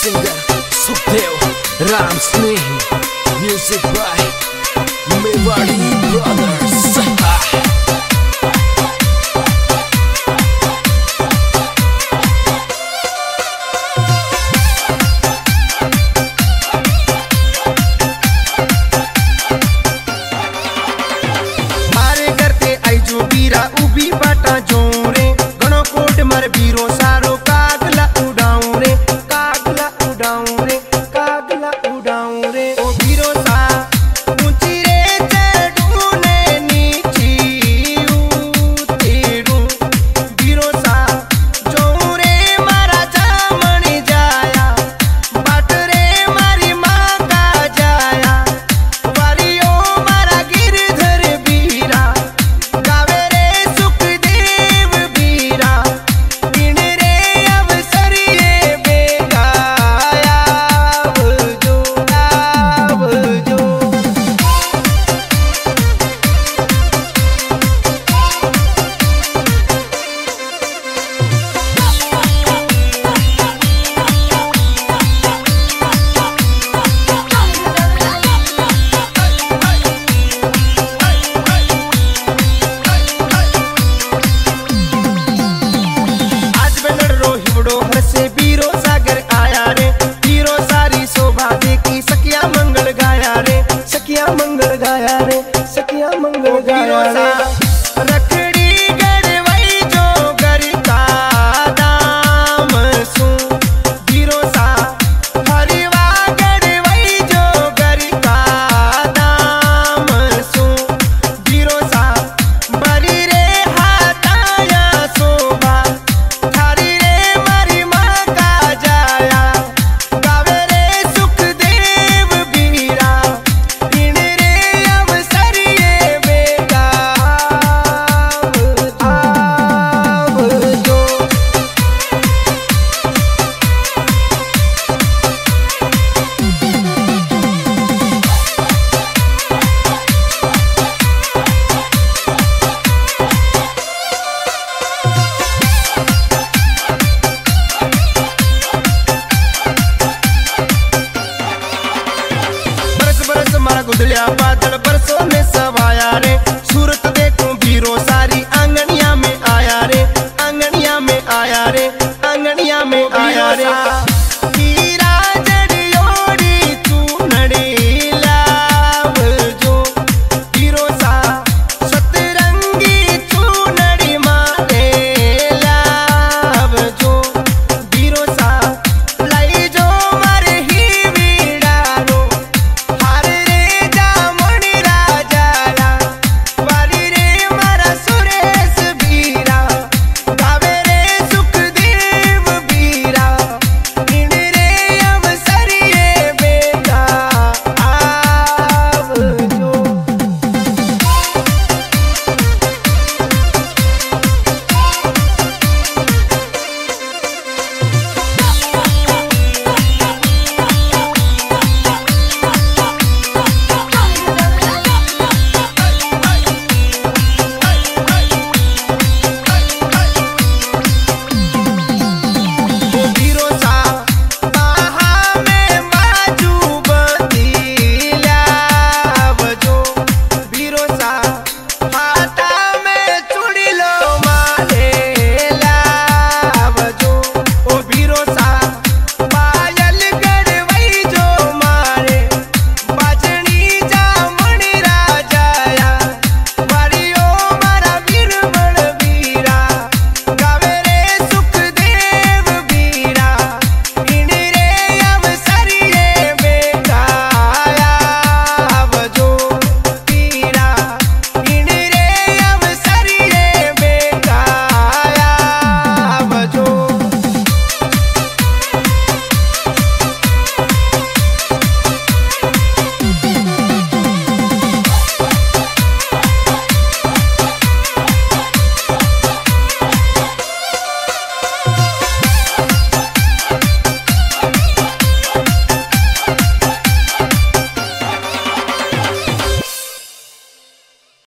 singer Sukhdev Ram Snehi, music by Mewadi Brothers. मारे करते आई जो बीरा उबी बाटा जोरे गणो कोट मर बीरो सारो कागला उड़ाऊं रे, कागला उड़ाऊं रे, कागला उड़ाऊं रे। ओ बीरो सा ऊंची रे चढ़ू ने नीची उतेरू, बीरो सा जोऊं रे मारा जामणी जाया, बाट रे मारी माँ का जाया, वारियो मारा गिरधर बीरा, गावे रे सुखदेव बीरा, बिन रे अवसरिये बेगाया आवजो आवजो। आज बेलड़ रो हिवड़ो हर से बीरो सागर आया रे, बीरो सारी शोभा देखी सखिया मंगल गाया रे, सखिया मंगल गाया रे, सखिया मंगल गाया रे। रखड़ी गड़वई जो गर का दाम सू, बीरो सा हरिवा गड़वई जो गर का दाम सू, बीरो सा बरी रे हाथाया शोभा, थारी रे मारी माँ का जाया, गावे रे सुखदेव बीरा, इन रे अवसरिये बेगाव आवजो। बरस बरस मारा गुदलिया बादल बरसों में सवाया रे, सूरत